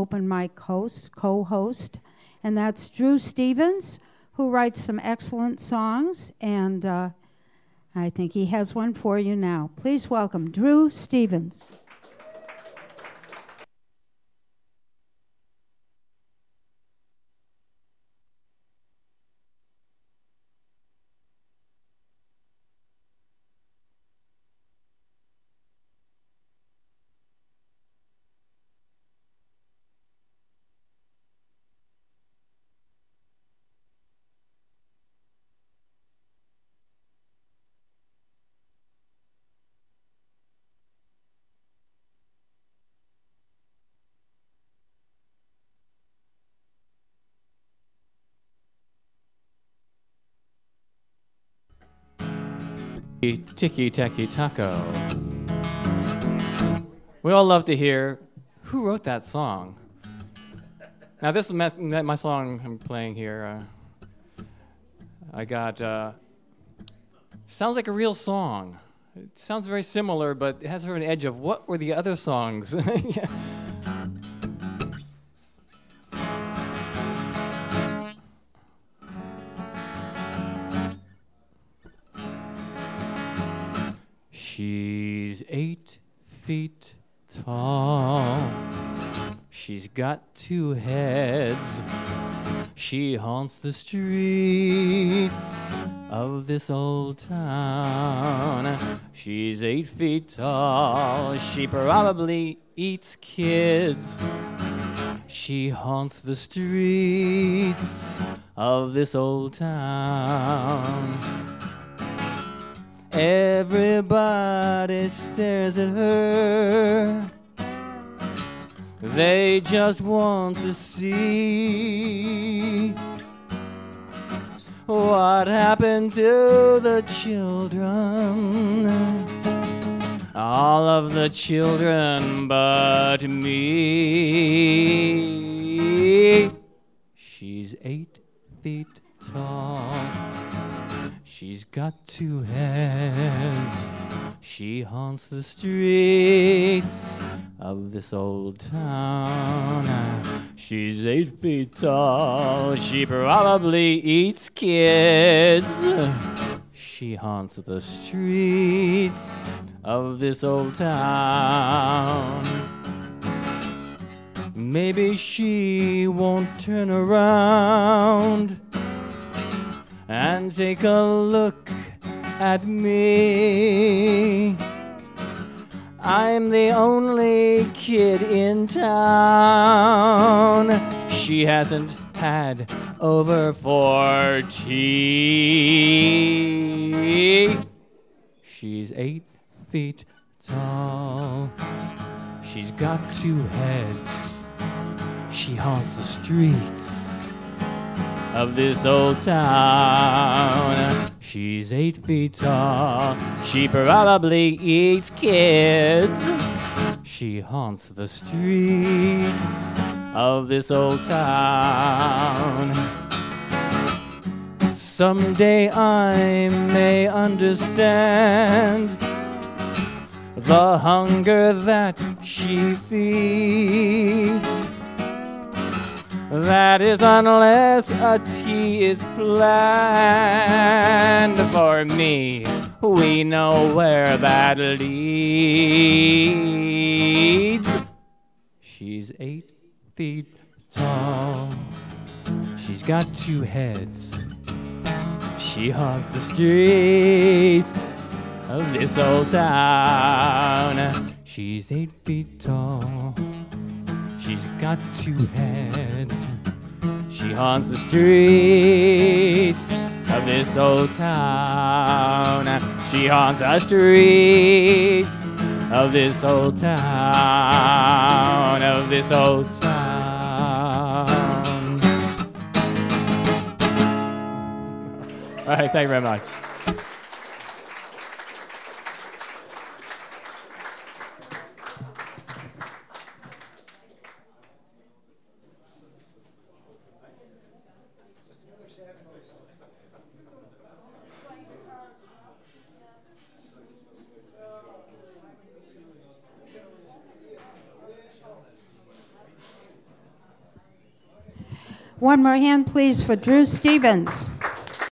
open mic co-host, and that's Drew Stevens, who writes some excellent songs, and I think he has one for you now. Please welcome Drew Stevens. Tiki Taki Taco. We all love to hear who wrote that song. Now this is my song I'm playing here. I got sounds like a real song. It sounds very similar, but it has sort of an edge of what were the other songs. Yeah. She's 8 feet tall. She's got 2 heads. She haunts the streets of this old town. She's 8 feet tall. She probably eats kids. She haunts the streets of this old town. Everybody stares at her. They just want to see what happened to the children. All of the children but me. She's 8 feet tall. She's got 2 heads. She haunts the streets of this old town. She's 8 feet tall. She probably eats kids. She haunts the streets of this old town. Maybe she won't turn around and take a look at me. I'm the only kid in town she hasn't had over for tea. She's 8 feet tall. She's got 2 heads. She haunts the streets of this old town. She's 8 feet tall. She probably eats kids. She haunts the streets of this old town. Someday I may understand the hunger that she feeds. That is unless a tea is planned for me. We know where that leads. She's 8 feet tall. She's got 2 heads. She haunts the streets of this old town. She's 8 feet tall. She's got 2 heads. She haunts the streets of this old town. She haunts the streets of this old town. Of this old town. All right, thank you very much. One more hand, please, for Drew Stevens.